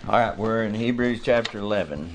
All right, we're in Hebrews chapter 11.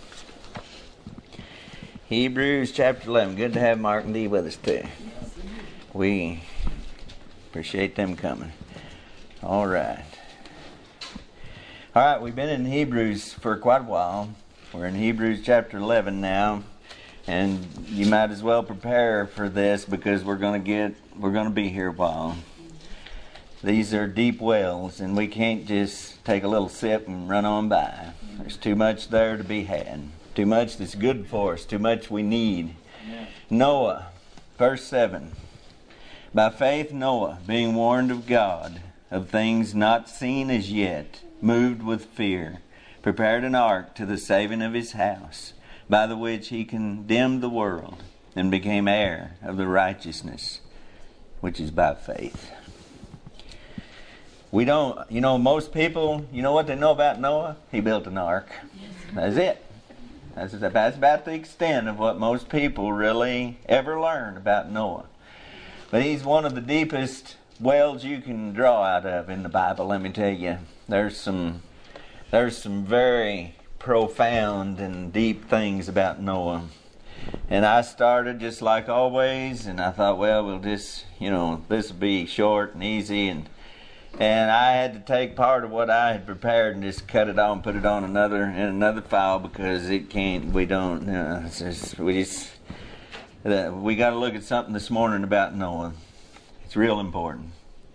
Hebrews chapter 11. Good to have Mark and Dee with us too. We appreciate them coming. All right. All right, we've been in Hebrews for quite a while. We're in Hebrews chapter 11 now. And you might as well prepare for this because we're going to be here a while. These are deep wells, and we can't just take a little sip and run on by. There's too much there to be had. Too much that's good for us. Too much we need. Yeah. Noah, verse 7. By faith Noah, being warned of God, of things not seen as yet, moved with fear, prepared an ark to the saving of his house, by the which he condemned the world, and became heir of the righteousness, which is by faith. We don't, most people, what they know about Noah? He built an ark. That's it. That's about the extent of what most people really ever learn about Noah. But he's one of the deepest wells you can draw out of in the Bible, let me tell you. There's some very profound and deep things about Noah. And I started just like always, and I thought, well, we'll just, this will be short and easy, and I had to take part of what I had prepared and just cut it on and put it on another file because we got to look at something this morning about Noah. It's real important.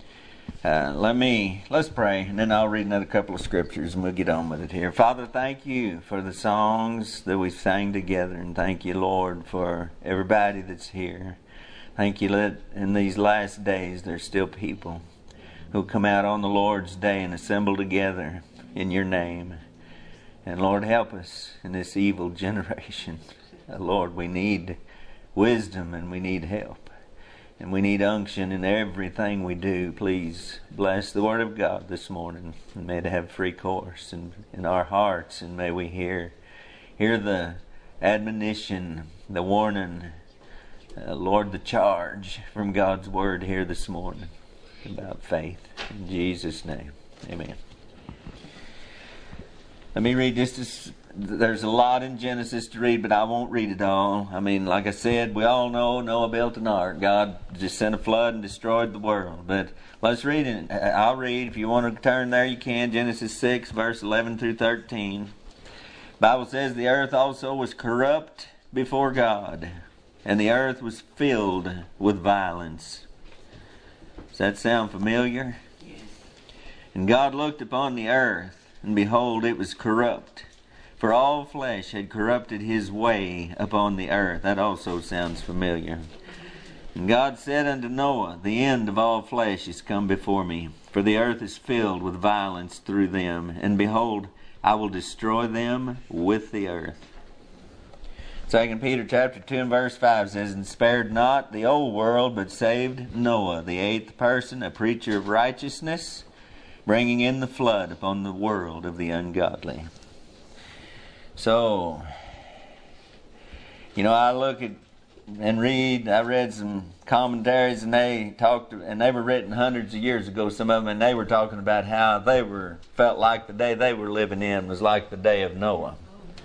Let's pray, and then I'll read another couple of scriptures and we'll get on with it here. Father, thank you for the songs that we sang together, and thank you, Lord, for everybody that's here. Thank you that in these last days there's still people who come out on the Lord's day and assemble together in your name. And Lord, help us in this evil generation. Lord, we need wisdom and we need help. And we need unction in everything we do. Please bless the Word of God this morning. And may it have free course in our hearts. And may we hear the admonition, the warning, Lord, the charge from God's Word here this morning about faith. In Jesus' name, amen. Let me read there's a lot in Genesis to read, but I won't read it all. Like I said, we all know Noah built an ark. God just sent a flood and destroyed the world. But let's read it. I'll read. If you want to turn there, you can. Genesis 6, verse 11 through 13. The Bible says, the earth also was corrupt before God, and the earth was filled with violence. Does that sound familiar? Yes. And God looked upon the earth, and behold, it was corrupt, for all flesh had corrupted his way upon the earth. That also sounds familiar. And God said unto Noah, the end of all flesh is come before me, for the earth is filled with violence through them, and behold, I will destroy them with the earth. 2 Peter chapter 2 and verse 5 says, and spared not the old world, but saved Noah, the eighth person, a preacher of righteousness, bringing in the flood upon the world of the ungodly. So, I look at and read, I read some commentaries, and they were written hundreds of years ago, some of them, and they were talking about how felt like the day they were living in was like the day of Noah.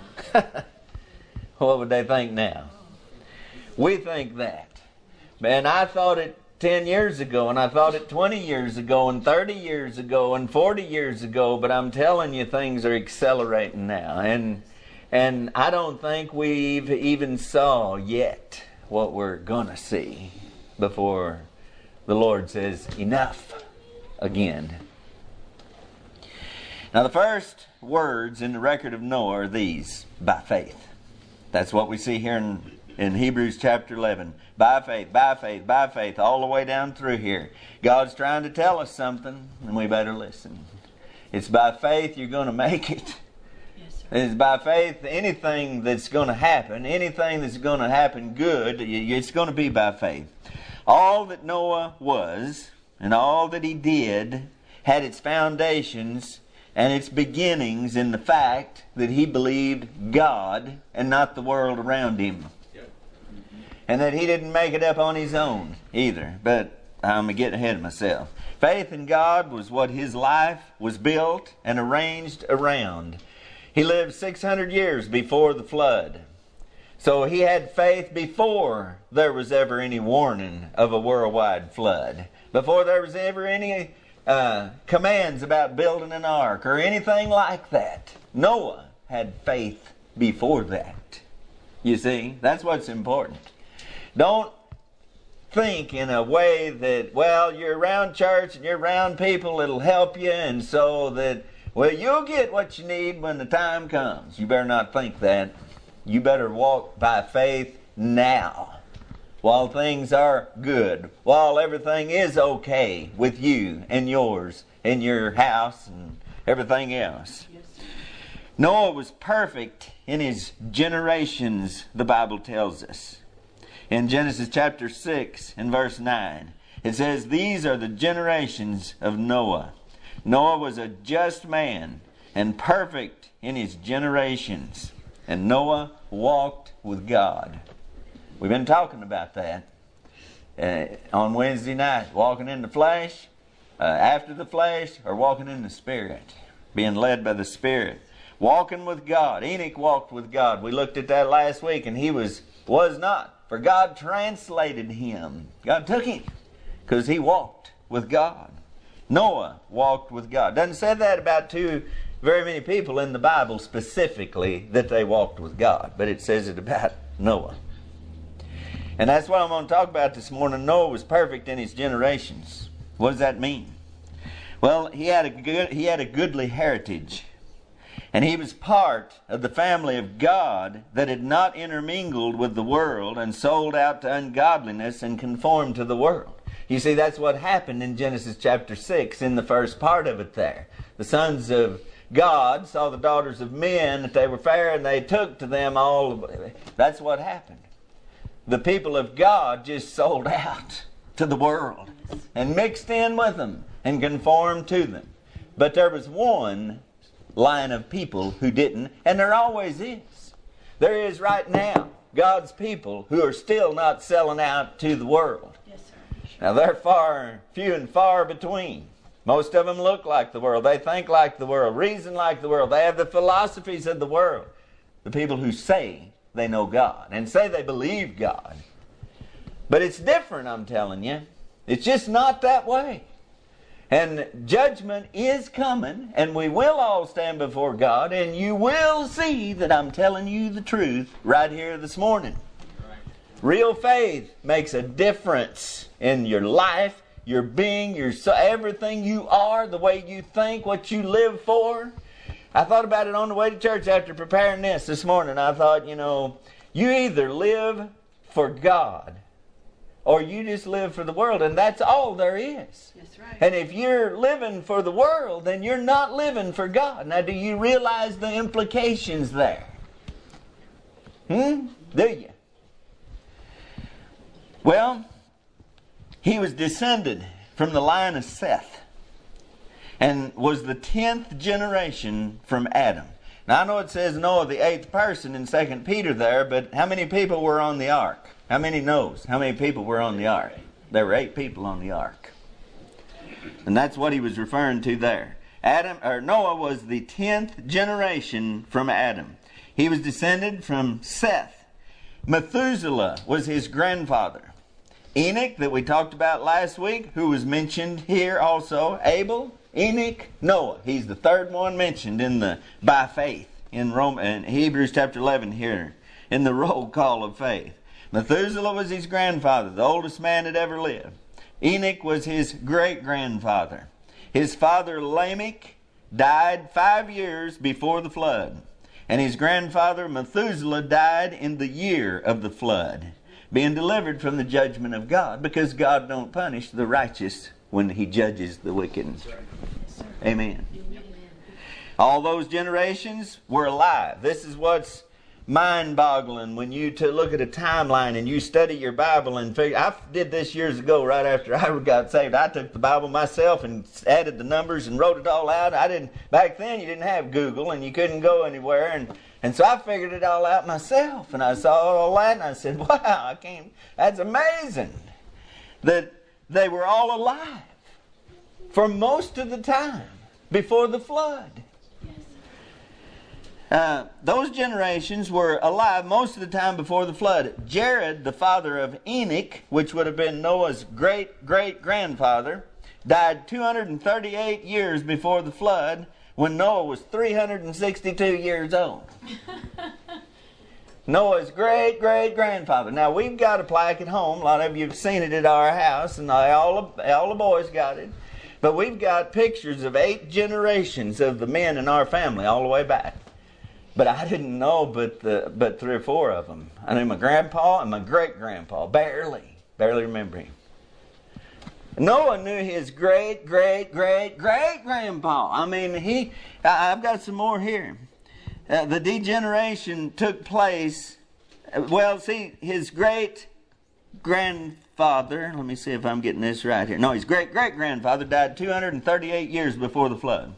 What would they think now? We think that. Man, I thought it 10 years ago, and I thought it 20 years ago, and 30 years ago, and 40 years ago, but I'm telling you, things are accelerating now. And I don't think we've even saw yet what we're going to see before the Lord says, enough again. Now, the first words in the record of Noah are these, by faith. That's what we see here in Hebrews chapter 11. By faith, by faith, by faith, all the way down through here. God's trying to tell us something, and we better listen. It's by faith you're going to make it. Yes, sir. It's by faith anything that's going to happen good, it's going to be by faith. All that Noah was and all that he did had its foundations and its beginnings in the fact that he believed God and not the world around him. Yep. And that he didn't make it up on his own either. But I'm getting ahead of myself. Faith in God was what his life was built and arranged around. He lived 600 years before the flood. So he had faith before there was ever any warning of a worldwide flood. Before there was ever any commands about building an ark or anything like that. Noah had faith before that. You see, that's what's important. Don't think in a way that, well, you're around church and you're around people that'll help you, and so that, well, you'll get what you need when the time comes. You better not think that. You better walk by faith now, while things are good, while everything is okay with you and yours and your house and everything else. Noah was perfect in his generations, the Bible tells us. In Genesis chapter 6 and verse 9, it says, "These are the generations of Noah. Noah was a just man and perfect in his generations. And Noah walked with God." We've been talking about that on Wednesday night. Walking in the flesh, after the flesh, or walking in the Spirit. Being led by the Spirit. Walking with God. Enoch walked with God. We looked at that last week, and he was not. For God translated him. God took him because he walked with God. Noah walked with God. Doesn't say that about too very many people in the Bible specifically, that they walked with God. But it says it about Noah. And that's what I'm going to talk about this morning. Noah was perfect in his generations. What does that mean? Well, he had a goodly heritage. And he was part of the family of God that had not intermingled with the world and sold out to ungodliness and conformed to the world. You see, that's what happened in Genesis chapter 6 in the first part of it there. The sons of God saw the daughters of men, that they were fair, and they took to them all. That's what happened. The people of God just sold out to the world and mixed in with them and conformed to them. But there was one line of people who didn't, and there always is. There is right now God's people who are still not selling out to the world. Yes, sir. Sure. Now they're few and far between. Most of them look like the world. They think like the world, reason like the world. They have the philosophies of the world. The people who say they know God and say they believe God. But it's different, I'm telling you. It's just not that way. And judgment is coming, and we will all stand before God, and you will see that I'm telling you the truth right here this morning. Right. Real faith makes a difference in your life, your being, everything you are, the way you think, what you live for. I thought about it on the way to church after preparing this morning. I thought, you either live for God or you just live for the world, and that's all there is. That's right. And if you're living for the world, then you're not living for God. Now, do you realize the implications there? Do you? Well, he was descended from the line of Seth and was the 10th generation from Adam. Now, I know it says Noah the 8th person in 2 Peter there, but how many people were on the ark? How many knows? How many people were on the ark? There were 8 people on the ark. And that's what he was referring to there. Noah was the 10th generation from Adam. He was descended from Seth. Methuselah was his grandfather. Enoch, that we talked about last week, who was mentioned here also. Abel, Enoch, Noah. He's the third one mentioned by faith in Hebrews chapter 11 here, in the roll call of faith. Methuselah was his grandfather, the oldest man that ever lived. Enoch was his great-grandfather. His father Lamech died 5 years before the flood. And his grandfather Methuselah died in the year of the flood, being delivered from the judgment of God, because God don't punish the righteous when he judges the wicked. Yes, Amen. All those generations were alive. This is what's mind-boggling when you look at a timeline and you study your Bible and figure. I did this years ago, right after I got saved. I took the Bible myself and added the numbers and wrote it all out. Back then you didn't have Google and you couldn't go anywhere, and so I figured it all out myself, and I saw all that and I said, wow, that's amazing that they were all alive for most of the time before the flood. Those generations were alive most of the time before the flood. Jared, the father of Enoch, which would have been Noah's great-great-grandfather, died 238 years before the flood when Noah was 362 years old. Noah's great-great-grandfather. Now, we've got a plaque at home. A lot of you have seen it at our house, and all the boys got it. But we've got pictures of 8 generations of the men in our family all the way back. But I didn't know but 3 or 4 of them. I knew my grandpa and my great-grandpa. Barely remember him. Noah knew his great-great-great-great-grandpa. I mean, I've got some more here. The degeneration took place. His great-grandfather, let me see if I'm getting this right here. No, his great-great-grandfather died 238 years before the flood.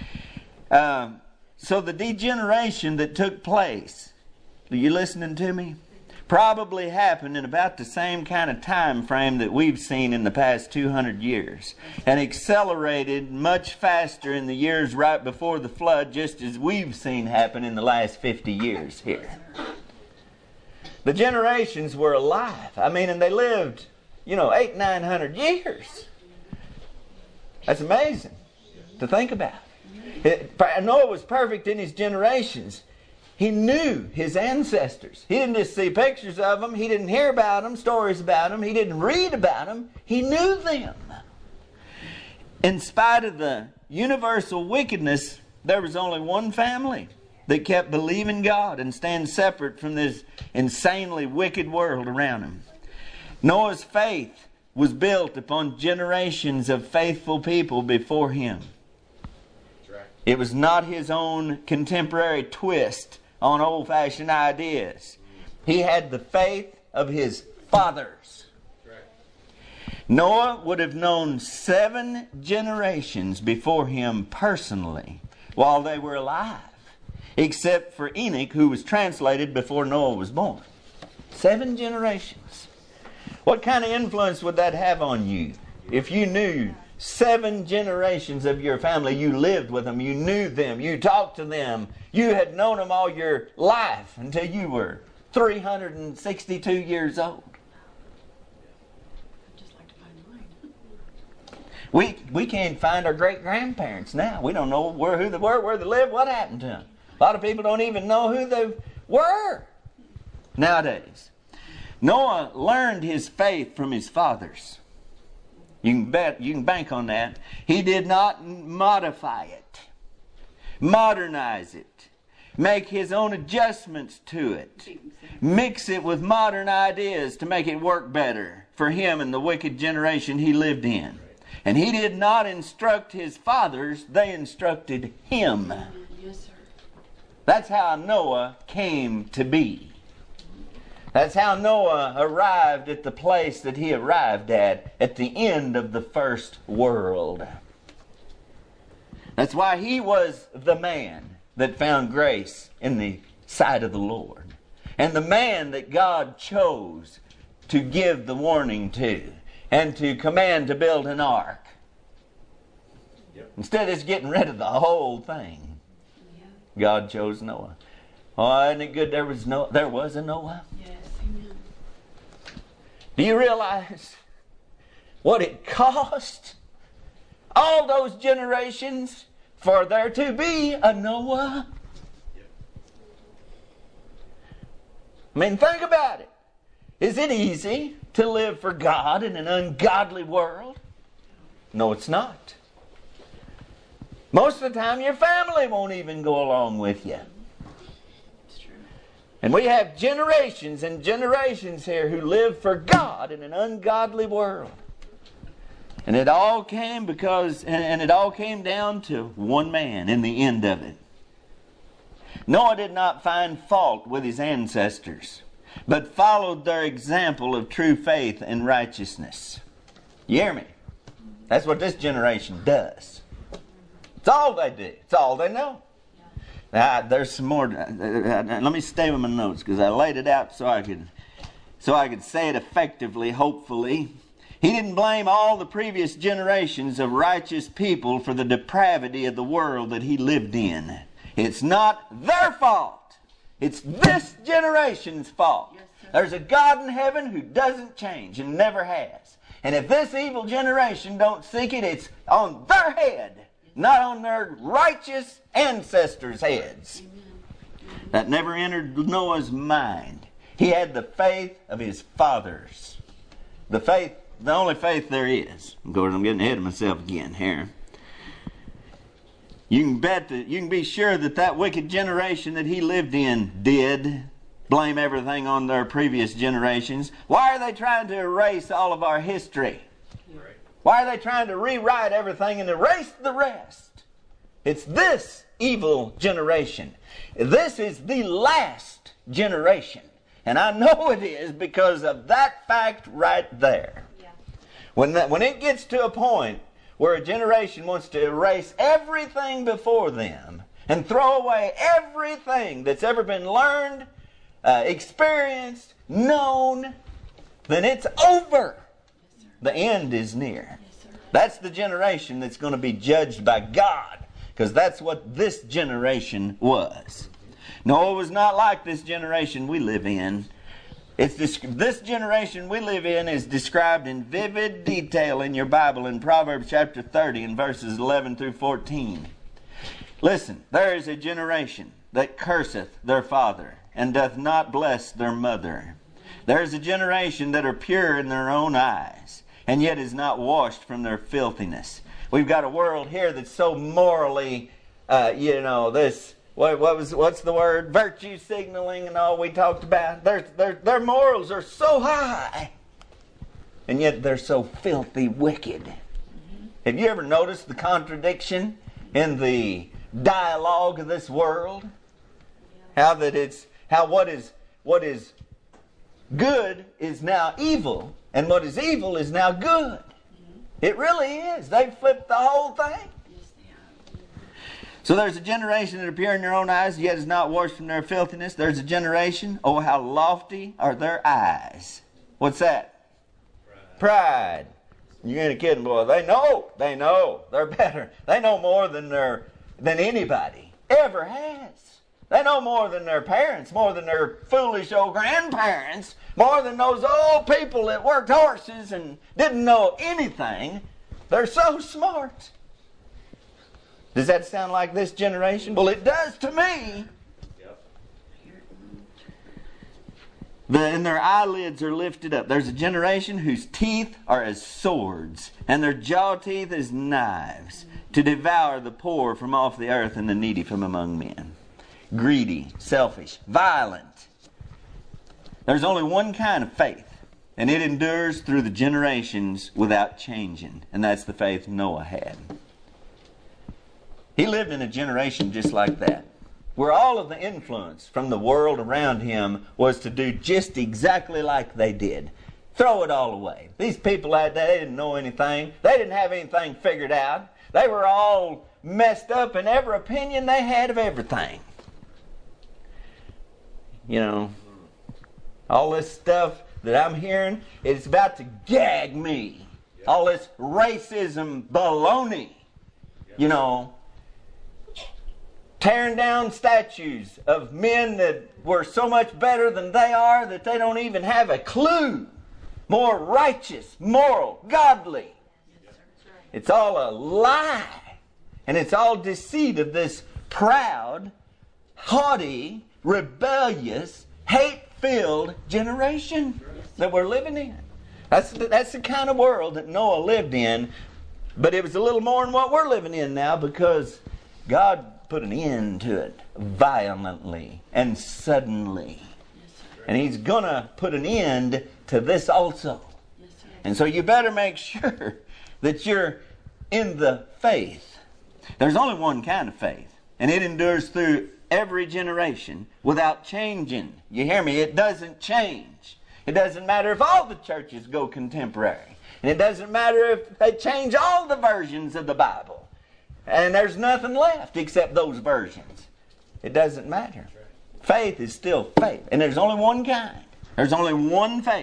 So the degeneration that took place, are you listening to me? Probably happened in about the same kind of time frame that we've seen in the past 200 years. And accelerated much faster in the years right before the flood, just as we've seen happen in the last 50 years here. The generations were alive. I mean, and they lived, 800-900 years. That's amazing to think about. Noah was perfect in his generations. He knew his ancestors. He didn't just see pictures of them. He didn't hear about them, stories about them. He didn't read about them. He knew them. In spite of the universal wickedness, there was only one family that kept believing God and stand separate from this insanely wicked world around him. Noah's faith was built upon generations of faithful people before him. It was not his own contemporary twist on old-fashioned ideas. He had the faith of his fathers. Noah would have known 7 generations before him personally while they were alive, except for Enoch, who was translated before Noah was born. 7 generations. What kind of influence would that have on you if you knew 7 generations of your family? You lived with them, you knew them, you talked to them, you had known them all your life until you were 362 years old. I'd just like to find mine. We can't find our great-grandparents now. We don't know who they were, where they lived, what happened to them. A lot of people don't even know who they were nowadays. Noah learned his faith from his fathers. You can bank on that. He did not modify it, modernize it, make his own adjustments to it, mix it with modern ideas to make it work better for him and the wicked generation he lived in. And he did not instruct his fathers, they instructed him. Yes, sir. That's how Noah came to be. That's how Noah arrived at the place that he arrived at the end of the first world. That's why he was the man that found grace in the sight of the Lord. And the man that God chose to give the warning to and to command to build an ark. Yep. Instead of just getting rid of the whole thing, God chose Noah. Oh, isn't it good there was a Noah? Yes, amen. Do you realize what it cost all those generations for there to be a Noah? I mean, think about it. Is it easy to live for God in an ungodly world? No, it's not. Most of the time, your family won't even go along with you. And we have generations and generations here who live for God in an ungodly world. And it all came it all came down to one man in the end of it. Noah did not find fault with his ancestors, but followed their example of true faith and righteousness. You hear me? That's what this generation does. It's all they do. It's all they know. There's some more. Let me stay with my notes because I laid it out so I could say it effectively, hopefully. He didn't blame all the previous generations of righteous people for the depravity of the world that he lived in. It's not their fault. It's this generation's fault. Yes, sir. There's a God in heaven who doesn't change and never has. And if this evil generation don't seek it, it's on their head, not on their righteous ancestors' heads. Amen. That never entered Noah's mind. He had the faith of his fathers. The only faith there is. I'm getting ahead of myself again here. You can be sure that wicked generation that he lived in did blame everything on their previous generations. Why are they trying to erase all of our history? Why are they trying to rewrite everything and erase the rest? It's this evil generation. This is the last generation. And I know it is because of that fact right there. Yeah. When it gets to a point where a generation wants to erase everything before them and throw away everything that's ever been learned, experienced, known, then it's over. Yes, sir. The end is near. Yes, sir. That's the generation that's going to be judged by God, because that's what this generation was. Noah was not like this generation we live in. This generation we live in is described in vivid detail in your Bible in Proverbs chapter 30 and verses 11 through 14. Listen, there is a generation that curseth their father and doth not bless their mother. There is a generation that are pure in their own eyes and yet is not washed from their filthiness. We've got a world here that's so morally, what's the word? Virtue signaling and all we talked about. Their morals are so high, and yet they're so filthy wicked. Mm-hmm. Have you ever noticed the contradiction in the dialogue of this world? How what is good is now evil, and what is evil is now good. Mm-hmm. It really is. They've flipped the whole thing. So there's a generation that appear in their own eyes, yet is not washed from their filthiness. There's a generation, oh, how lofty are their eyes. What's that? Pride. You ain't kidding, boy. They know. They're better. They know more than anybody ever has. They know more than their parents, more than their foolish old grandparents, more than those old people that worked horses and didn't know anything. They're so smart. Does that sound like this generation? Well, it does to me. And their eyelids are lifted up. There's a generation whose teeth are as swords, and their jaw teeth as knives, to devour the poor from off the earth and the needy from among men. Greedy, selfish, violent. There's only one kind of faith, and it endures through the generations without changing, and that's the faith Noah had. He lived in a generation just like that, where all of the influence from the world around him was to do just exactly like they did. Throw it all away. These people out there, they didn't know anything. They didn't have anything figured out. They were all messed up in every opinion they had of everything. You know, all this stuff that I'm hearing, it's about to gag me. All this racism baloney, you know. Tearing down statues of men that were so much better than they are that they don't even have a clue. More righteous, moral, godly. It's all a lie. And it's all deceit of this proud, haughty, rebellious, hate-filled generation that we're living in. That's the kind of world that Noah lived in. But it was a little more than what we're living in now, because God put an end to it violently and suddenly. And He's going to put an end to this also. And so you better make sure that you're in the faith. There's only one kind of faith, and it endures through every generation without changing. You hear me? It doesn't change. It doesn't matter if all the churches go contemporary. And it doesn't matter if they change all the versions of the Bible. And there's nothing left except those versions. It doesn't matter. Faith is still faith. And there's only one kind. There's only one faith.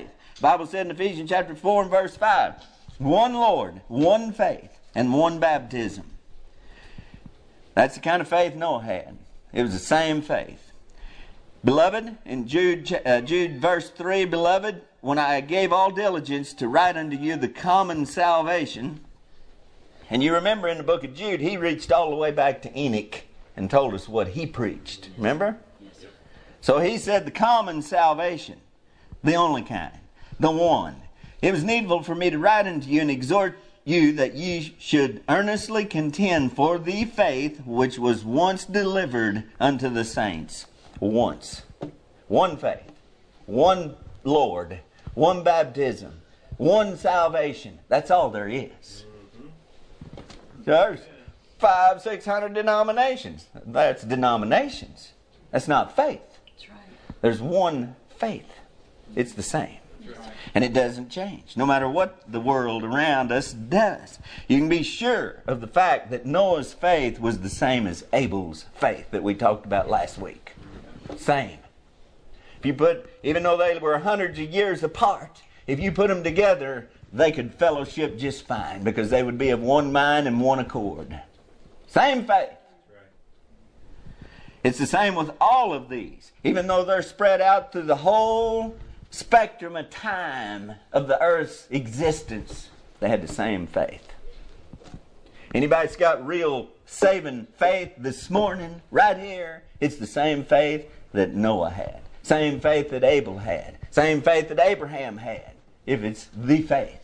Bible said in Ephesians chapter 4 and verse 5, one Lord, one faith, and one baptism. That's the kind of faith Noah had. It was the same faith. Beloved, in Jude verse 3, Beloved, when I gave all diligence to write unto you the common salvation. And you remember in the book of Jude, he reached all the way back to Enoch and told us what he preached. Remember? Yes, sir. So he said the common salvation, the only kind, the one. It was needful for me to write unto you and exhort you that ye should earnestly contend for the faith which was once delivered unto the saints. Once. One faith. One Lord. One baptism. One salvation. That's all there is. There's 500-600 denominations. That's denominations. That's not faith. That's right. There's one faith. It's the same. And it doesn't change, no matter what the world around us does. You can be sure of the fact that Noah's faith was the same as Abel's faith that we talked about last week. Same. If you put, even though they were hundreds of years apart, if you put them together, they could fellowship just fine because they would be of one mind and one accord. Same faith. It's the same with all of these. Even though they're spread out through the whole spectrum of time of the earth's existence, they had the same faith. Anybody that's got real saving faith this morning, right here, it's the same faith that Noah had. Same faith that Abel had. Same faith that Abraham had. If it's the faith.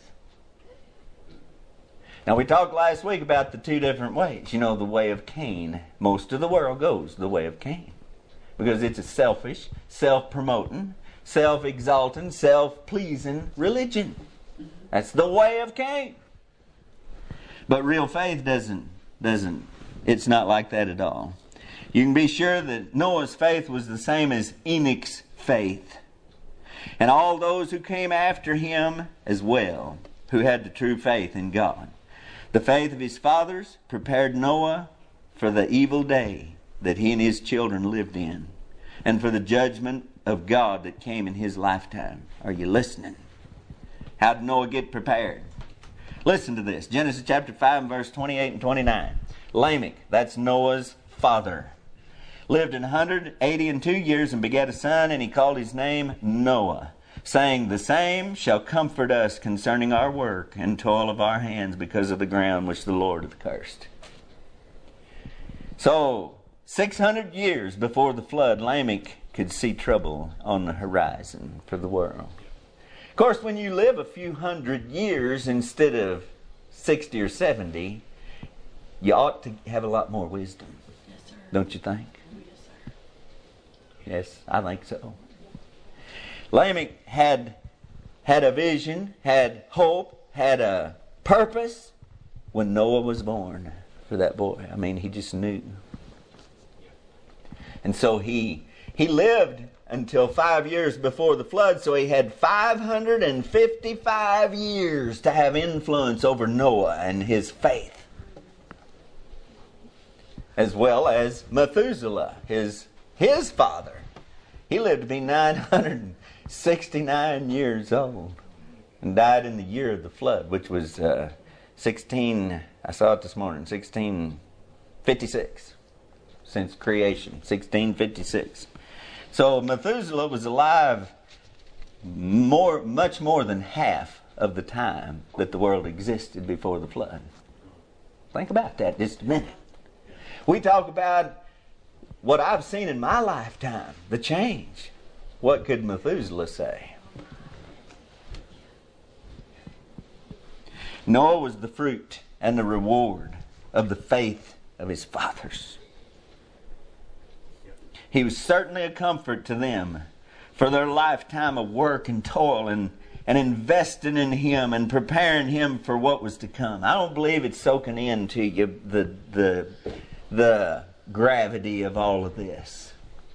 Now we talked last week about the two different ways. You know, the way of Cain. Most of the world goes the way of Cain. Because it's a selfish, self-promoting, self-exalting, self-pleasing religion. That's the way of Cain. But real faith doesn't, it's not like that at all. You can be sure that Noah's faith was the same as Enoch's faith. And all those who came after him as well, who had the true faith in God. The faith of his fathers prepared Noah for the evil day that he and his children lived in, and for the judgment of God that came in his lifetime. Are you listening? How did Noah get prepared? Listen to this. Genesis chapter 5 and verse 28 and 29. Lamech, that's Noah's father, lived 182 years and begat a son, and he called his name Noah, saying, the same shall comfort us concerning our work and toil of our hands because of the ground which the Lord hath cursed. So, 600 years before the flood, Lamech could see trouble on the horizon for the world. Of course, when you live a few hundred years instead of 60 or 70, you ought to have a lot more wisdom. Yes, sir. Don't you think? Yes, sir. Yes, I think so. Lamech had a vision, had hope, had a purpose when Noah was born for that boy. I mean, he just knew. And so he lived until 5 years before the flood, so he had 555 years to have influence over Noah and his faith. As well as Methuselah, his father. He lived to be 969 years old and died in the year of the flood, which was I saw it this morning, 1656. Since creation, 1656. So Methuselah was alive much more than half of the time that the world existed before the flood. Think about that just a minute. We talk about what I've seen in my lifetime, the change. What could Methuselah say? Noah was the fruit and the reward of the faith of his fathers. He was certainly a comfort to them for their lifetime of work and toil and investing in him and preparing him for what was to come. I don't believe it's soaking into you the gravity of all of this.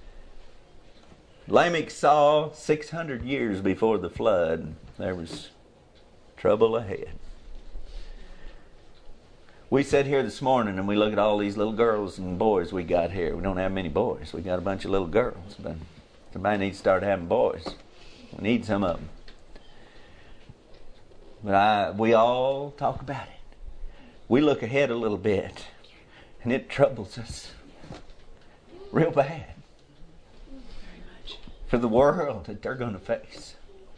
Lamech saw 600 years before the flood there was trouble ahead. We sit here this morning and we look at all these little girls and boys we got here. We don't have many boys. We got a bunch of little girls. But somebody needs to start having boys. We need some of them. But we all talk about it. We look ahead a little bit, and it troubles us real bad Very much. for the world that they're going to face.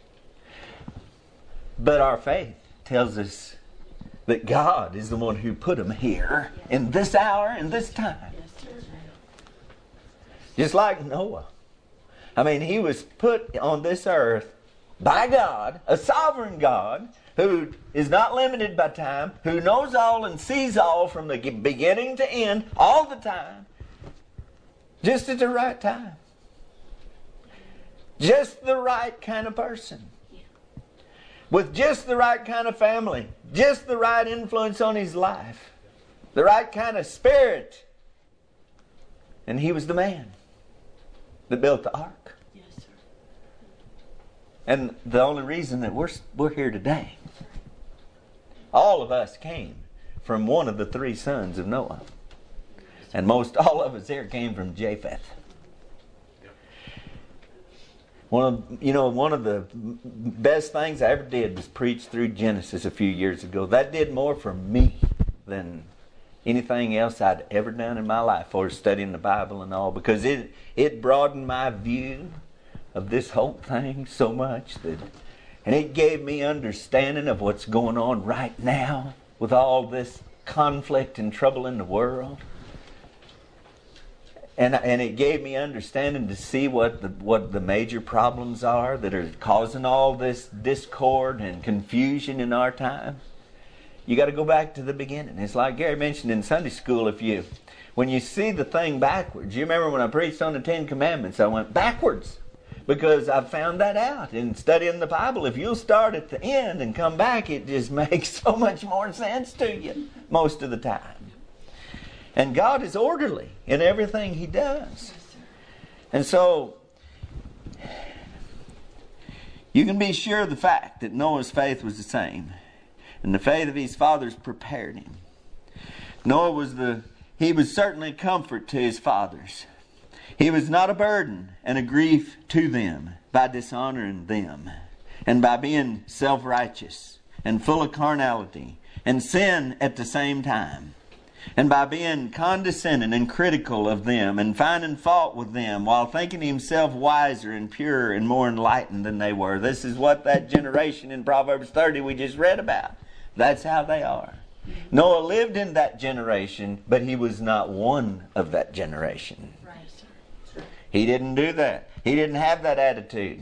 But our faith tells us that God is the one who put them here in this hour, in this time. Yes, sir. Just like Noah. I mean, he was put on this earth by God, a sovereign God, who is not limited by time, who knows all and sees all from the beginning to end, all the time, just at the right time. Just the right kind of person. With just the right kind of family, just the right influence on his life, the right kind of spirit. And he was the man that built the ark. Yes, sir. And the only reason that we're here today, all of us came from one of the three sons of Noah. And most all of us here came from Japheth. One of the best things I ever did was preach through Genesis a few years ago. That did more for me than anything else I'd ever done in my life, for studying the Bible and all, because it broadened my view of this whole thing so much and it gave me understanding of what's going on right now with all this conflict and trouble in the world. And it gave me understanding to see what the major problems are that are causing all this discord and confusion in our time. You got to go back to the beginning. It's like Gary mentioned in Sunday school, when you see the thing backwards. You remember when I preached on the Ten Commandments, I went backwards because I found that out in studying the Bible. If you'll start at the end and come back, it just makes so much more sense to you most of the time. And God is orderly in everything He does. Yes, sir. And so, you can be sure of the fact that Noah's faith was the same. And the faith of his fathers prepared him. Noah he was certainly a comfort to his fathers. He was not a burden and a grief to them by dishonoring them and by being self-righteous and full of carnality and sin at the same time. And by being condescending and critical of them and finding fault with them while thinking himself wiser and purer and more enlightened than they were. This is what that generation in Proverbs 30 we just read about. That's how they are. Noah lived in that generation, but he was not one of that generation. Right, sir. He didn't do that. He didn't have that attitude.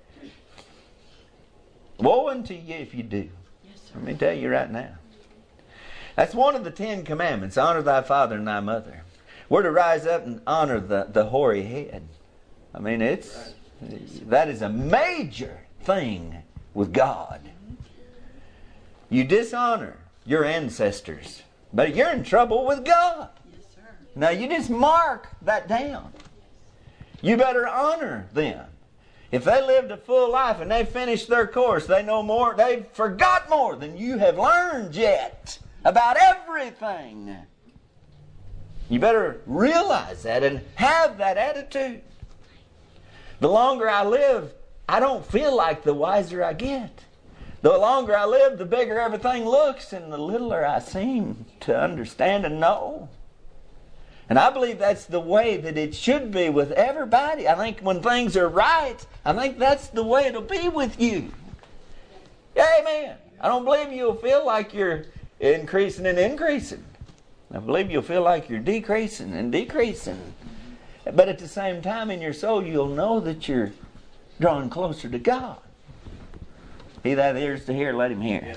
Woe unto you if you do. Yes, sir. Let me tell you right now. That's one of the 10 Commandments. Honor thy father and thy mother. We're to rise up and honor the hoary head. I mean, that is a major thing with God. You dishonor your ancestors, but you're in trouble with God. Yes, sir. Now you just mark that down. You better honor them. If they lived a full life and they finished their course, they know more, they forgot more than you have learned yet about everything. You better realize that and have that attitude. The longer I live, I don't feel like the wiser I get. The longer I live, the bigger everything looks and the littler I seem to understand and know. And I believe that's the way that it should be with everybody. I think when things are right, I think that's the way it'll be with you. Amen. I don't believe you'll feel like you're increasing and increasing. I believe you'll feel like you're decreasing and decreasing. But at the same time in your soul, you'll know that you're drawing closer to God. He that has ears to hear, let him hear.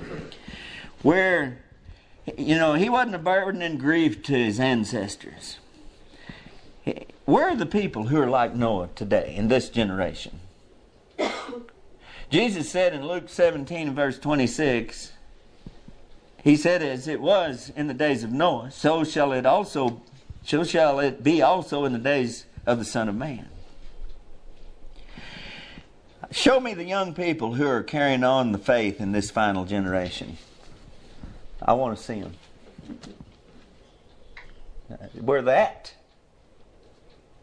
He wasn't a burden and grief to his ancestors. Where are the people who are like Noah today in this generation? Jesus said in Luke 17 verse 26, He said, as it was in the days of Noah, so shall it be also in the days of the Son of Man. Show me the young people who are carrying on the faith in this final generation. I want to see them. Where they at?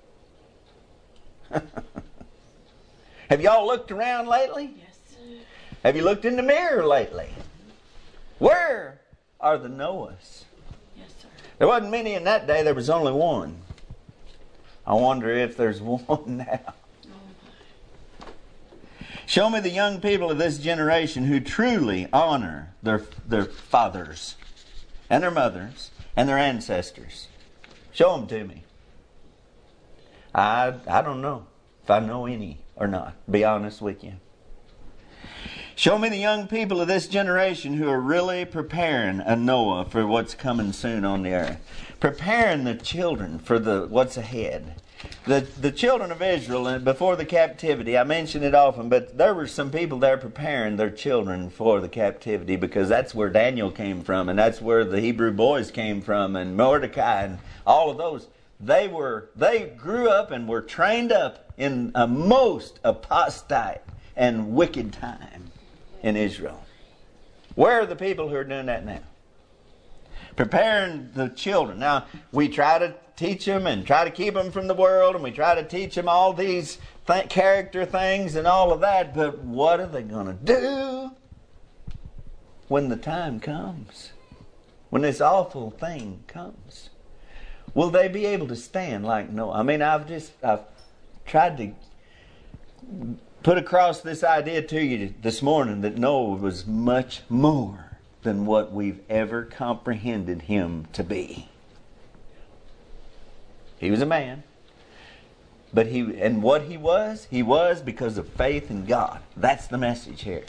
Have y'all looked around lately? Yes. Have you looked in the mirror lately? Where are the Noahs? Yes, sir. There wasn't many in that day. There was only one. I wonder if there's one now. Show me the young people of this generation who truly honor their fathers and their mothers and their ancestors. Show them to me. I don't know if I know any or not, to be honest with you. Show me the young people of this generation who are really preparing a Noah for what's coming soon on the earth. Preparing the children for what's ahead. The children of Israel, before the captivity, I mention it often, but there were some people there preparing their children for the captivity, because that's where Daniel came from, and that's where the Hebrew boys came from, and Mordecai, and all of those. They grew up and were trained up in a most apostate and wicked time in Israel. Where are the people who are doing that now? Preparing the children. Now, we try to teach them and try to keep them from the world, and we try to teach them all these character things and all of that, but what are they going to do when the time comes? When this awful thing comes? Will they be able to stand like Noah? I mean, I've tried to put across this idea to you this morning that Noah was much more than what we've ever comprehended him to be. He was a man, but what he was because of faith in God. That's the message here.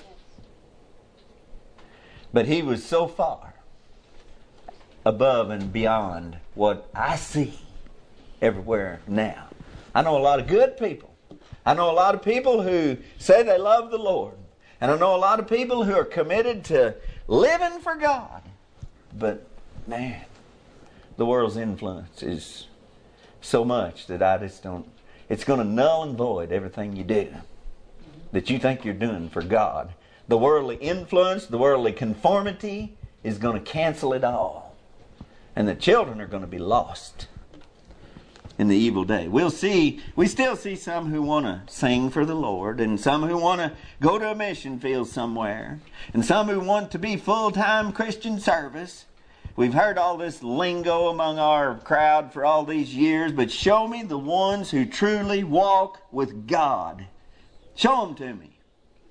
But he was so far above and beyond what I see everywhere now. I know a lot of good people. I know a lot of people who say they love the Lord. And I know a lot of people who are committed to living for God. But, man, the world's influence is so much that I just don't... It's going to null and void everything you do that you think you're doing for God. The worldly influence, the worldly conformity is going to cancel it all. And the children are going to be lost in the evil day. We still see some who want to sing for the Lord, and some who want to go to a mission field somewhere, and some who want to be full-time Christian service. We've heard all this lingo among our crowd for all these years, but show me the ones who truly walk with God. Show them to me.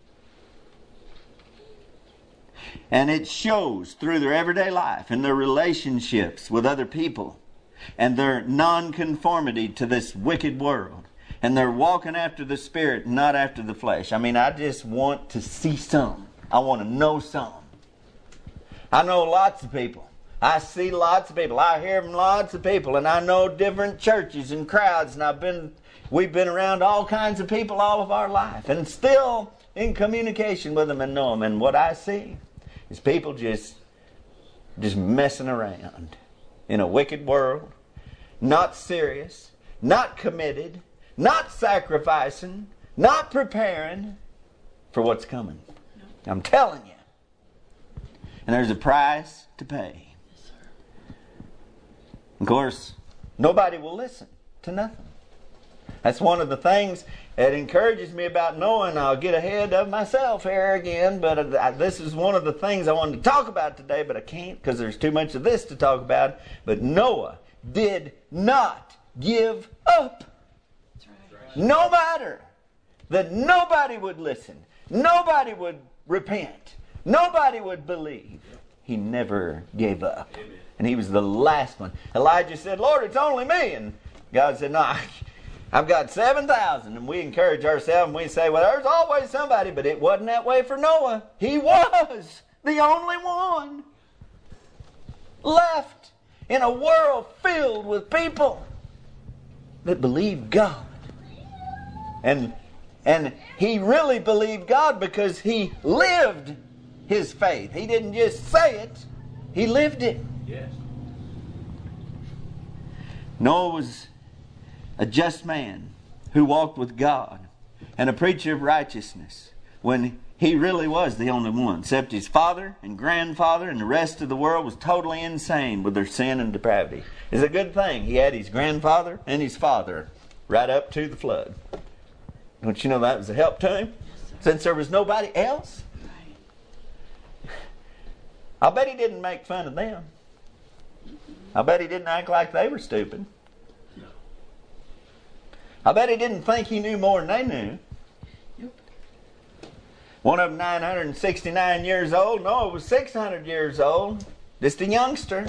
And it shows through their everyday life and their relationships with other people and their non-conformity to this wicked world. And they're walking after the Spirit, not after the flesh. I mean, I just want to see some. I want to know some. I know lots of people. I see lots of people. I hear from lots of people. And I know different churches and crowds. And we've been around all kinds of people all of our life. And still in communication with them and know them. And what I see is people just messing around in a wicked world, not serious, not committed, not sacrificing, not preparing for what's coming. No. I'm telling you. And there's a price to pay. Yes, sir. Of course, nobody will listen to nothing. That's one of the things that encourages me about Noah, and I'll get ahead of myself here again, but this is one of the things I wanted to talk about today, but I can't because there's too much of this to talk about. But Noah did not give up. That's right. No matter that nobody would listen, nobody would repent, nobody would believe, he never gave up. Amen. And he was the last one. Elijah said, "Lord, it's only me." And God said, "No, I've got 7,000. And we encourage ourselves and we say, well, there's always somebody. But it wasn't that way for Noah. He was the only one left in a world filled with people that believed God. And he really believed God because he lived his faith. He didn't just say it. He lived it. Yes. Noah was a just man who walked with God and a preacher of righteousness when he really was the only one, except his father and grandfather and the rest of the world was totally insane with their sin and depravity. It's a good thing he had his grandfather and his father right up to the flood. Don't you know that was a help to him? Since there was nobody else, I bet he didn't make fun of them. I bet he didn't act like they were stupid. I bet he didn't think he knew more than they knew. One of them 969 years old. Noah was 600 years old. Just a youngster.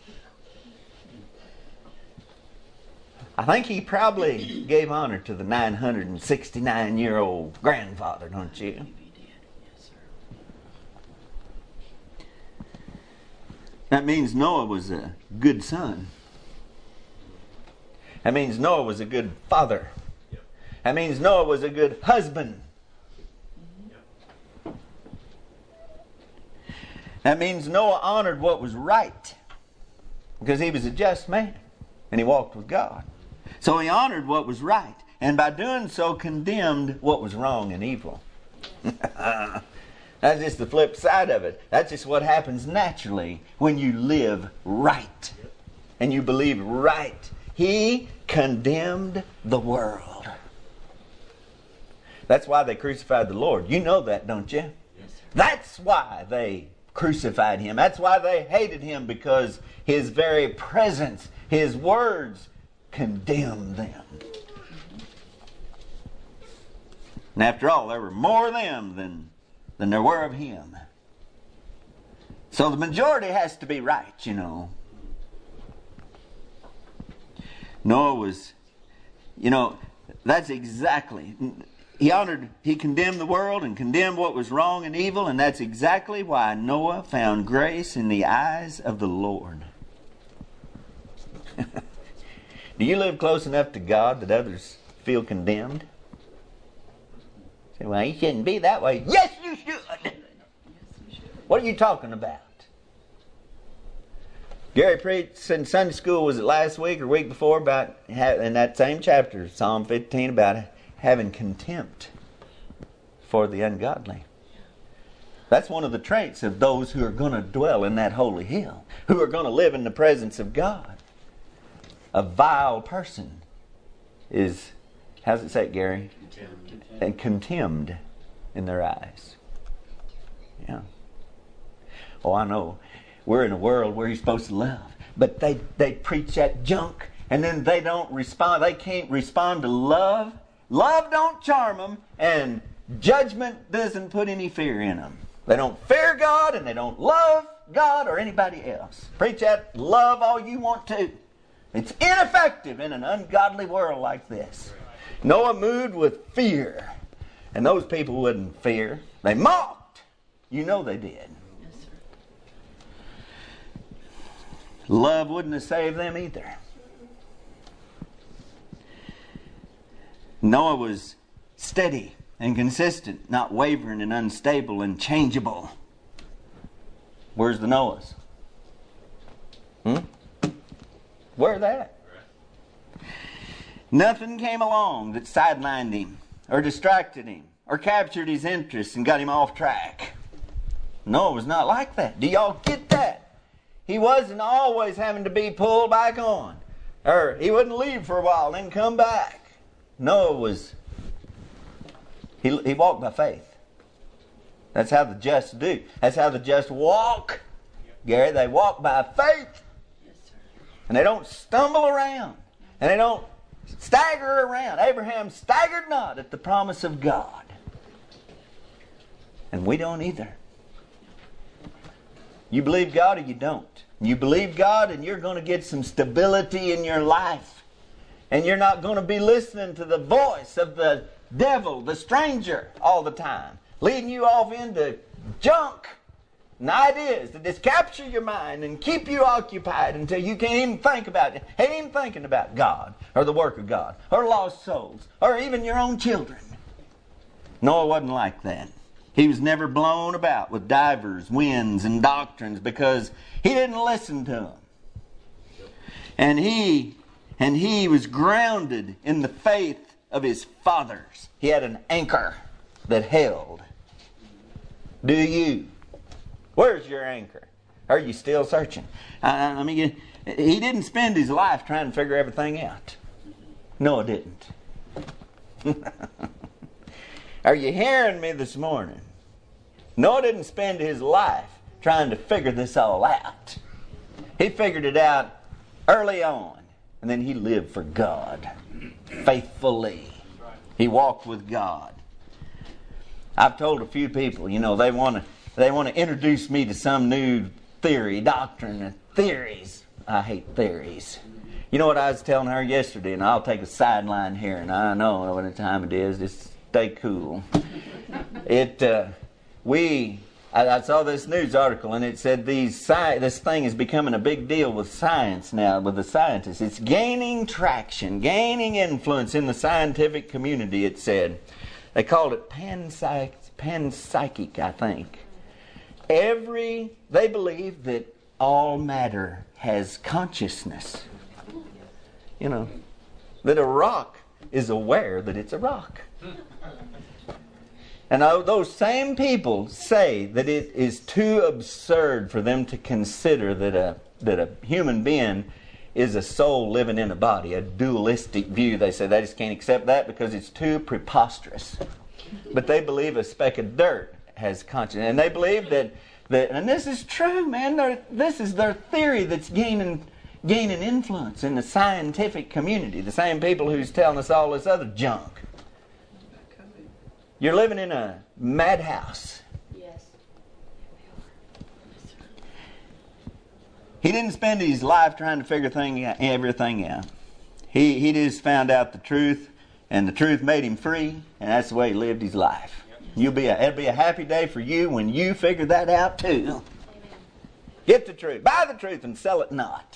I think he probably gave honor to the 969-year-old grandfather, don't you? That means Noah was a good son. That means Noah was a good father. That means Noah was a good husband. That means Noah honored what was right because he was a just man and he walked with God. So he honored what was right, and by doing so condemned what was wrong and evil. That's just the flip side of it. That's just what happens naturally when you live right and you believe right. He condemned the world. That's why they crucified the Lord. You know that, don't you? Yes, sir. That's why they crucified him. That's why they hated him, because his very presence, his words, condemned them. And after all, there were more of them than there were of him. So the majority has to be right, you know. Noah was, that's exactly, he condemned the world and condemned what was wrong and evil, and that's exactly why Noah found grace in the eyes of the Lord. Do you live close enough to God that others feel condemned? Say, well, you shouldn't be that way. Yes, you should. What are you talking about? Gary preached in Sunday school, was it last week or week before, about in that same chapter, Psalm 15, about having contempt for the ungodly. That's one of the traits of those who are going to dwell in that holy hill, who are going to live in the presence of God. A vile person is, how's it say it, Gary? Contemned. And contemned in their eyes. Yeah. Oh, I know. We're in a world where you're supposed to love. But they preach that junk, and then they don't respond. They can't respond to love. Love don't charm them, and judgment doesn't put any fear in them. They don't fear God, and they don't love God or anybody else. Preach that love all you want to. It's ineffective in an ungodly world like this. Noah moved with fear, and those people wouldn't fear. They mocked. You know they did. Love wouldn't have saved them either. Noah was steady and consistent, not wavering and unstable and changeable. Where's the Noahs? Where are they at? Nothing came along that sidelined him or distracted him or captured his interest and got him off track. Noah was not like that. Do y'all get that? He wasn't always having to be pulled back on. Or he wouldn't leave for a while and then come back. Noah was, he walked by faith. That's how the just do. That's how the just walk. Gary, they walk by faith. Yes, sir. And they don't stumble around. And they don't stagger around. Abraham staggered not at the promise of God. And we don't either. You believe God or you don't. You believe God and you're going to get some stability in your life. And you're not going to be listening to the voice of the devil, the stranger, all the time, leading you off into junk and ideas that just capture your mind and keep you occupied until you can't even think about it. Ain't even thinking about God or the work of God or lost souls or even your own children. Noah wasn't like that. He was never blown about with divers, winds, and doctrines because he didn't listen to them. And he was grounded in the faith of his fathers. He had an anchor that held. Do you? Where's your anchor? Are you still searching? He didn't spend his life trying to figure everything out. No, it didn't. Are you hearing me this morning? Noah didn't spend his life trying to figure this all out. He figured it out early on, and then he lived for God faithfully. He walked with God. I've told a few people, they want to introduce me to some new theory, doctrine, and theories. I hate theories. You know what I was telling her yesterday, and I'll take a sideline here, and I know what time it is. Just stay cool. I saw this news article, and it said this thing is becoming a big deal with science now, with the scientists. It's gaining traction, gaining influence in the scientific community, it said. They called it panpsychic, I think. They believe that all matter has consciousness. That a rock is aware that it's a rock. And those same people say that it is too absurd for them to consider that a human being is a soul living in a body, a dualistic view. They say they just can't accept that because it's too preposterous. But they believe a speck of dirt has consciousness. And they believe that and this is true, man. This is their theory that's gaining influence in the scientific community. The same people who's telling us all this other junk. You're living in a madhouse. Yes. He didn't spend his life trying to figure everything out. He just found out the truth, and the truth made him free, and that's the way he lived his life. It'll be a happy day for you when you figure that out too. Amen. Get the truth. Buy the truth and sell it not.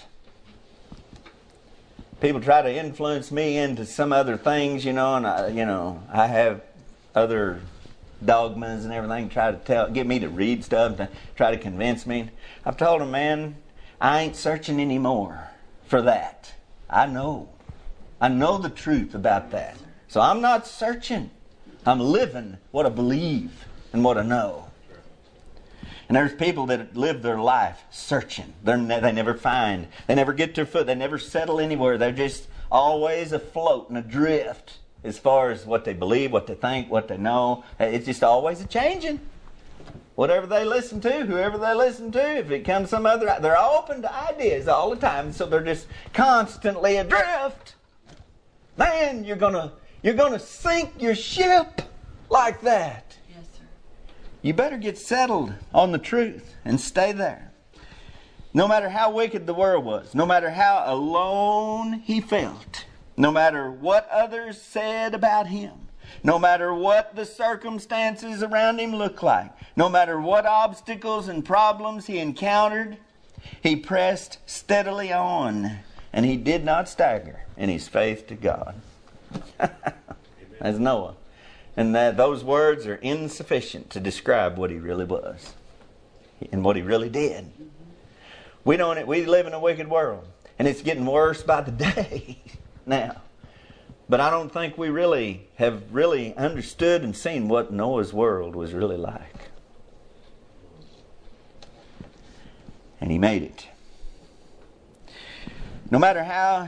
People try to influence me into some other things, and I have other dogmas and everything, try to get me to read stuff, to try to convince me. I've told them, man, I ain't searching anymore for that. I know the truth about that. So I'm not searching. I'm living what I believe and what I know. And there's people that live their life searching. They never find. They never get their foot. They never settle anywhere. They're just always afloat and adrift. As far as what they believe, what they think, what they know, it's just always a changing. Whatever they listen to, whoever they listen to, if it comes some other, they're open to ideas all the time. So they're just constantly adrift. Man, you're gonna sink your ship like that. Yes, sir. You better get settled on the truth and stay there. No matter how wicked the world was, no matter how alone he felt, no matter what others said about him, no matter what the circumstances around him looked like, no matter what obstacles and problems he encountered, he pressed steadily on, and he did not stagger in his faith to God. As Noah. And those words are insufficient to describe what he really was and what he really did. We live in a wicked world, and it's getting worse by the day. Now, but I don't think we have really understood and seen what Noah's world was really like. And he made it. No matter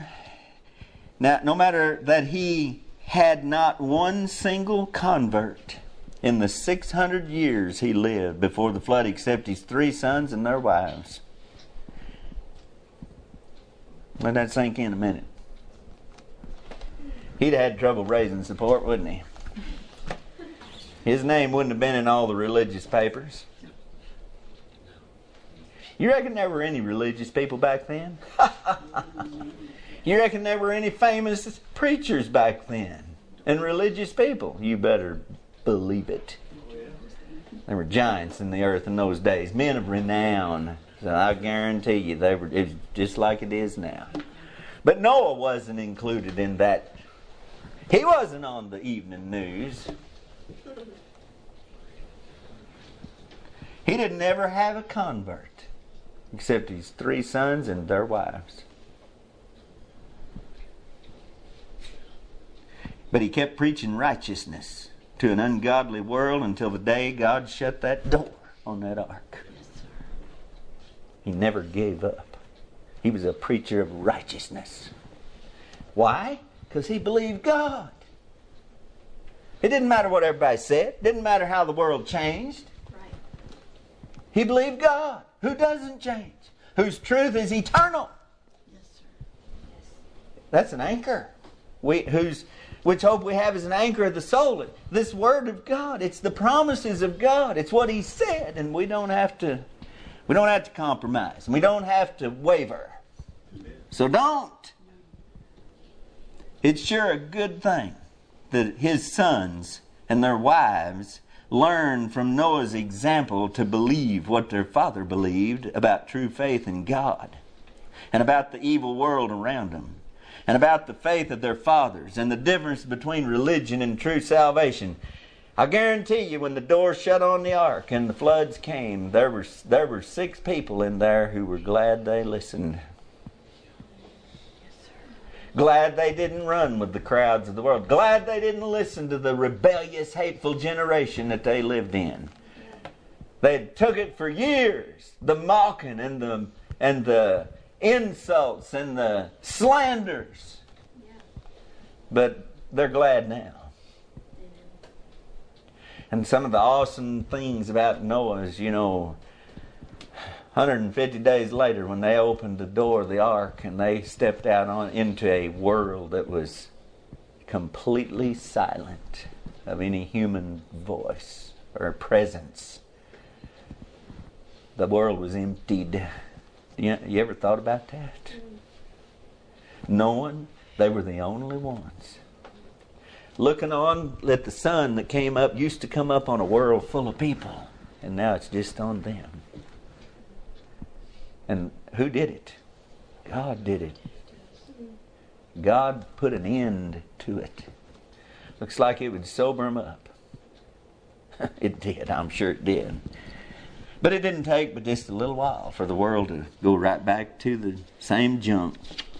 that he had not one single convert in the 600 years he lived before the flood, except his 3 sons and their wives. Let that sink in a minute. He'd have had trouble raising support, wouldn't he? His name wouldn't have been in all the religious papers. You reckon there were any religious people back then? You reckon there were any famous preachers back then? And religious people? You better believe it. There were giants in the earth in those days, men of renown. So I guarantee you it was just like it is now. But Noah wasn't included in that. He wasn't on the evening news. He didn't ever have a convert, except his 3 sons and their wives. But he kept preaching righteousness to an ungodly world until the day God shut that door on that ark. He never gave up. He was a preacher of righteousness. Why? Because he believed God. It didn't matter what everybody said. It didn't matter how the world changed. Right. He believed God, who doesn't change, whose truth is eternal. Yes, sir. Yes. That's an anchor. Which hope we have is an anchor of the soul. This Word of God. It's the promises of God. It's what He said, and we don't have to compromise. And we don't have to waver. So don't. It's sure a good thing that his sons and their wives learned from Noah's example to believe what their father believed about true faith in God, and about the evil world around them, and about the faith of their fathers, and the difference between religion and true salvation. I guarantee you, when the door shut on the ark and the floods came, there were 6 people in there who were glad they listened. Glad they didn't run with the crowds of the world. Glad they didn't listen to the rebellious, hateful generation that they lived in. They took it for years, the mocking and the insults and the slanders. But they're glad now. And some of the awesome things about Noah is, 150 days later, when they opened the door of the ark and they stepped out into a world that was completely silent of any human voice or presence. The world was emptied. You ever thought about that? Knowing they were the only ones. Looking on at the sun that came up, used to come up on a world full of people, and now it's just on them. And who did it? God did it. God put an end to it. Looks like it would sober them up. It did. I'm sure it did. But it didn't take but just a little while for the world to go right back to the same junk.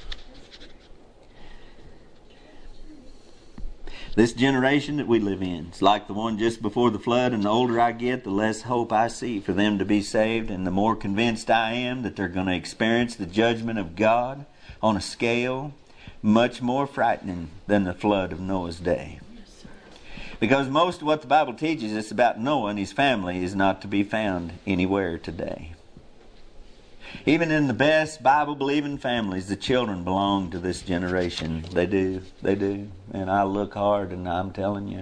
This generation that we live in is like the one just before the flood, and the older I get, the less hope I see for them to be saved, and the more convinced I am that they're going to experience the judgment of God on a scale much more frightening than the flood of Noah's day. Because most of what the Bible teaches us about Noah and his family is not to be found anywhere today. Even in the best Bible-believing families, the children belong to this generation. They do. They do. And I look hard, and I'm telling you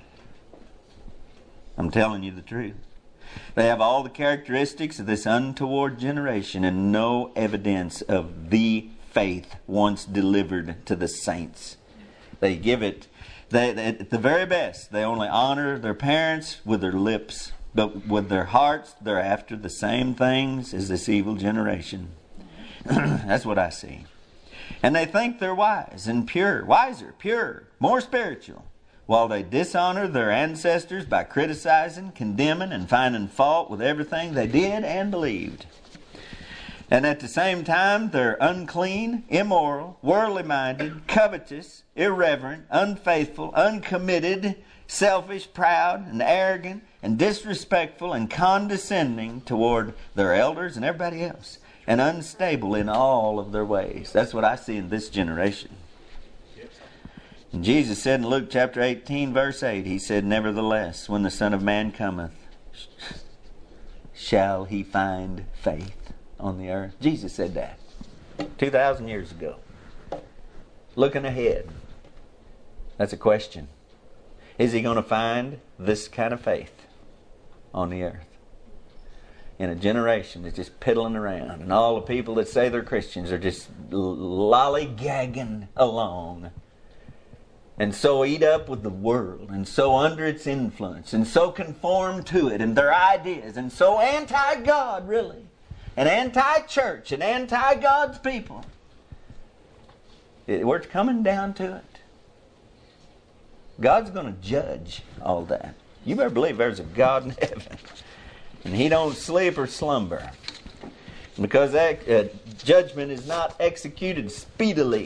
the truth. They have all the characteristics of this untoward generation and no evidence of the faith once delivered to the saints. They give it, at the very best, they only honor their parents with their lips. But with their hearts, they're after the same things as this evil generation. That's what I see. And they think they're wise and pure, wiser, pure, more spiritual, while they dishonor their ancestors by criticizing, condemning, and finding fault with everything they did and believed. And at the same time, they're unclean, immoral, worldly-minded, covetous, irreverent, unfaithful, uncommitted, selfish, proud, and arrogant, and disrespectful and condescending toward their elders and everybody else, and unstable in all of their ways. That's what I see in this generation. And Jesus said in Luke chapter 18, verse 8, He said, "Nevertheless, when the Son of Man cometh, shall He find faith on the earth?" Jesus said that 2,000 years ago. Looking ahead. That's a question. Is He going to find this kind of faith on the earth? In a generation that's just piddling around, and all the people that say they're Christians are just lollygagging along, and so eat up with the world, and so under its influence, and so conform to it and their ideas, and so anti-God, really, and anti-church, and anti-God's people. We're coming down to it. God's going to judge all that. You better believe there's a God in heaven. And He don't sleep or slumber. And because that judgment is not executed speedily,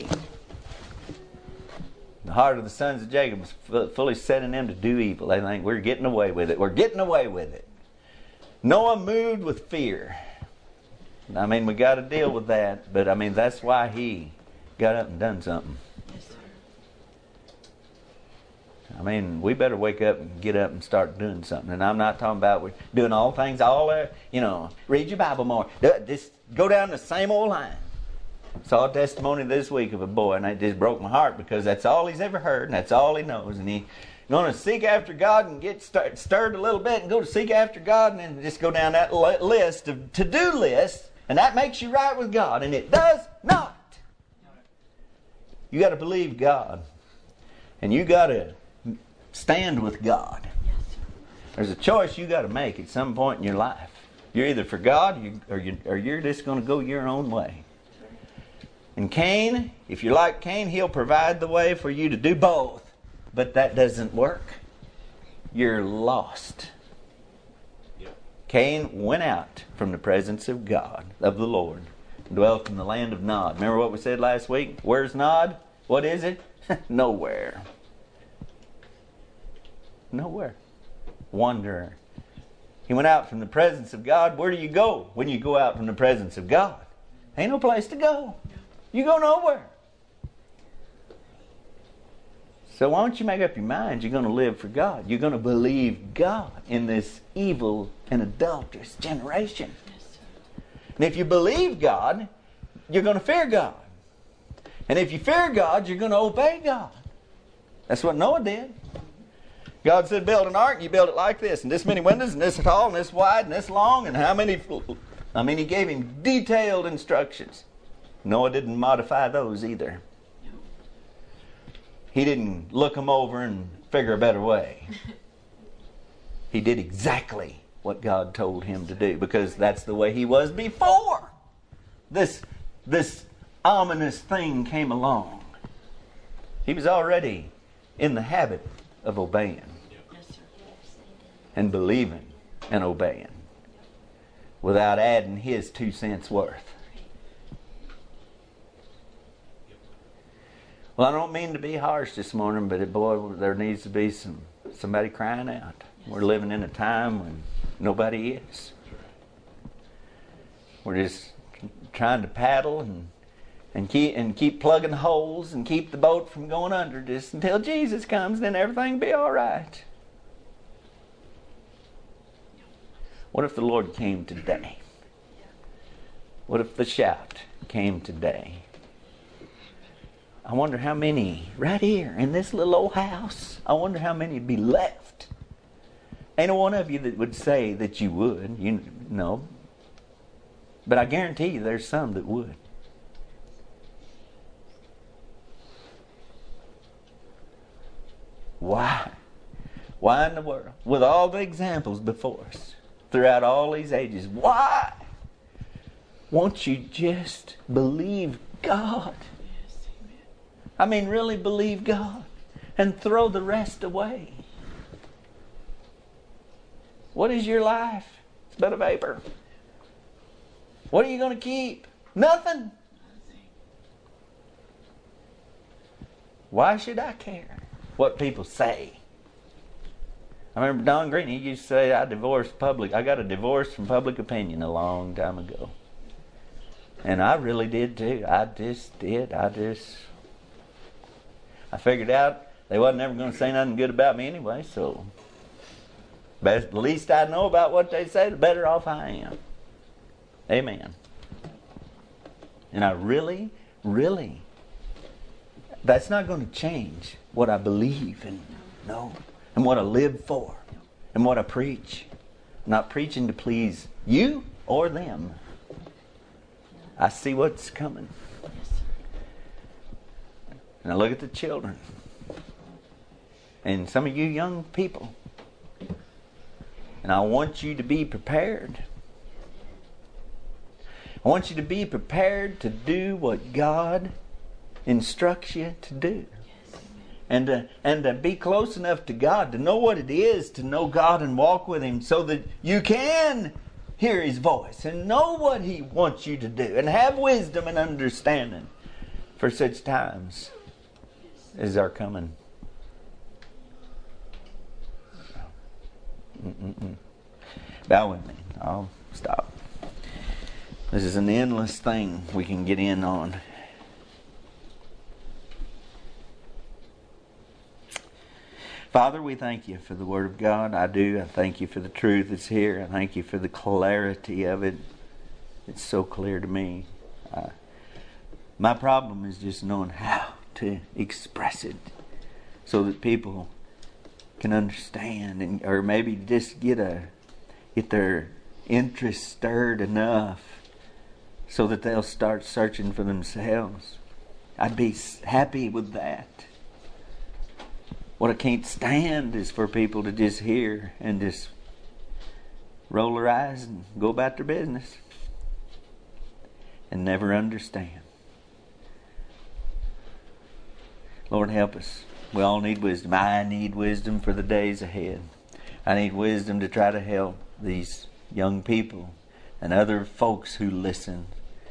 the heart of the sons of Jacob is fully set in them to do evil. They think, we're getting away with it. We're getting away with it. Noah moved with fear. I mean, we got to deal with that. But I mean, that's why he got up and done something. I mean, we better wake up and get up and start doing something. And I'm not talking about we're doing all things, read your Bible more. Just go down the same old line. Saw a testimony this week of a boy, and it just broke my heart because that's all he's ever heard, and that's all he knows. And he's going to seek after God and get stirred a little bit and go to seek after God and then just go down that list of to-do list, and that makes you right with God, and it does not. You got to believe God, and you got to stand with God. There's a choice you got to make at some point in your life. You're either for God or you're just going to go your own way. And Cain, if you're like Cain, he'll provide the way for you to do both. But that doesn't work. You're lost. Yep. Cain went out from the presence of God, of the Lord, and dwelt in the land of Nod. Remember what we said last week? Where's Nod? What is it? Nowhere. Nowhere. Wanderer. He went out from the presence of God. Where do you go when you go out from the presence of God? Ain't no place to go. You go nowhere. So why don't you make up your mind you're going to live for God. You're going to believe God in this evil and adulterous generation. Yes, and if you believe God, you're going to fear God. And if you fear God, you're going to obey God. That's what Noah did. God said, build an ark, and you build it like this, and this many windows, and this tall, and this wide, and this long, and how many... He gave him detailed instructions. Noah didn't modify those either. He didn't look them over and figure a better way. He did exactly what God told him to do, because that's the way he was before this ominous thing came along. He was already in the habit of obeying and believing and obeying without adding his 2 cents worth. Well, I don't mean to be harsh this morning, but boy, there needs to be somebody crying out. We're living in a time when nobody is. We're just trying to paddle and keep plugging holes and keep the boat from going under just until Jesus comes, then everything will be all right. What if the Lord came today? What if the shout came today? I wonder how many, right here in this little old house, I wonder how many would be left. Ain't one of you that would say that you would, you know. But I guarantee you there's some that would. Why? Why in the world? With all the examples before us, throughout all these ages, why won't you just believe God? I mean, really believe God and throw the rest away. What is your life? It's but a vapor. What are you going to keep? Nothing. Why should I care what people say? I remember Don Green, he used to say, I got a divorce from public opinion a long time ago. And I really did too. I figured out they wasn't ever going to say nothing good about me anyway, so the least I know about what they say, the better off I am. Amen. And I really, that's not going to change what I believe and know and what I live for and what I preach. I'm not preaching to please you or them. I see what's coming. And I look at the children. And some of you young people. And I want you to be prepared. I want you to be prepared to do what God instructs you to do. And to be close enough to God to know what it is to know God and walk with Him so that you can hear His voice and know what He wants you to do and have wisdom and understanding for such times as are coming. Bow with me. I'll stop. This is an endless thing we can get in on. Father, we thank you for the Word of God. I do. I thank you for the truth that's here. I thank you for the clarity of it. It's so clear to me. My problem is just knowing how to express it so that people can understand, or maybe just get their interest stirred enough so that they'll start searching for themselves. I'd be happy with that. What I can't stand is for people to just hear and just roll their eyes and go about their business and never understand. Lord, help us. We all need wisdom. I need wisdom for the days ahead. I need wisdom to try to help these young people and other folks who listen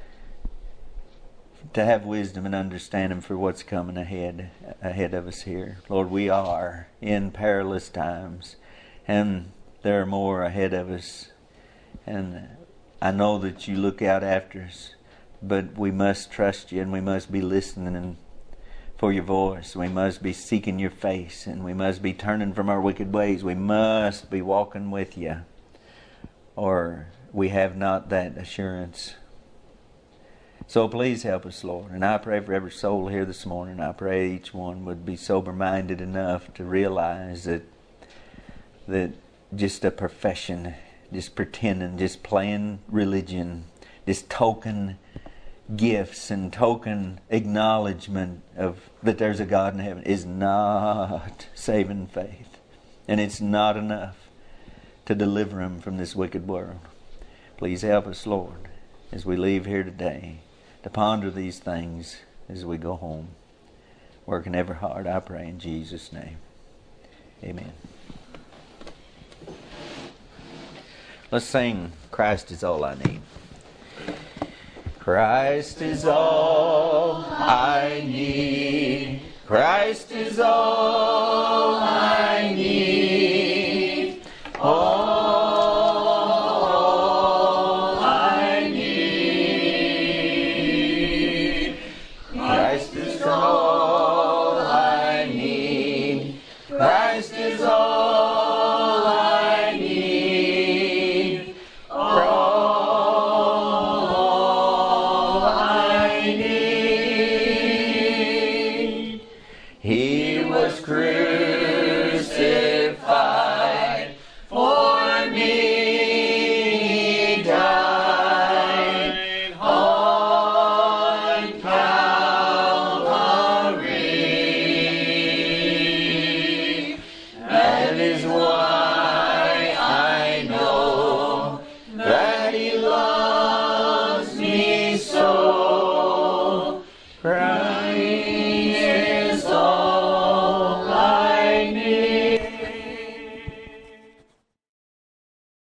to have wisdom and understanding for what's coming ahead of us here. Lord, we are in perilous times, and there are more ahead of us. And I know that you look out after us, but we must trust you, and we must be listening for your voice. We must be seeking your face, and we must be turning from our wicked ways. We must be walking with you, or we have not that assurance. So please help us, Lord. And I pray for every soul here this morning. I pray each one would be sober-minded enough to realize that just a profession, just pretending, just playing religion, just token gifts and token acknowledgement of that there's a God in heaven is not saving faith. And it's not enough to deliver him from this wicked world. Please help us, Lord, as we leave here today, to ponder these things as we go home. Working ever hard, I pray in Jesus' name. Amen. Let's sing Christ is All I Need. Christ is all I need. Christ is all I need. All I need. Christ is all I need. Christ is all I need. All I need. He was crucified.